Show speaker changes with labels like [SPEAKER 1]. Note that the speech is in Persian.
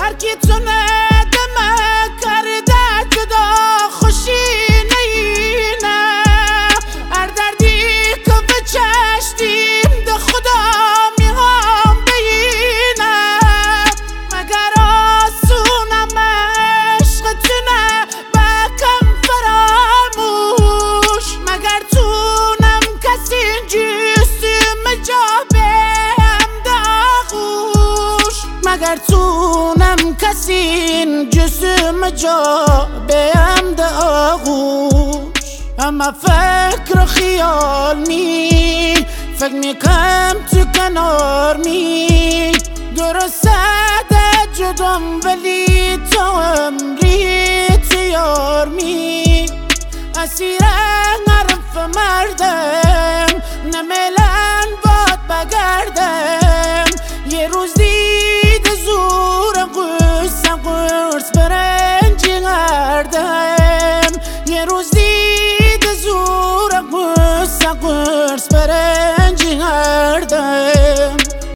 [SPEAKER 1] هر کی تونه دمه کرده جدا خوشی نینه هر دردی که به چشتیم ده خدا میخوام بینه مگر آسونم عشقتونه بکم فراموش مگر تونم کسی جسم جا بهم ده آغوش مگر تونم کسی جسم جا بهم ده آغوش اما فکر و خیال می فکر میکنم تو کنار می درسته جدام ولی تو عمری تیار می اسیر حرف مردم نمیلن باد بگردم یه روز دید زور قرص برنجی گردم یه روز دید زور قرص برنجی گردم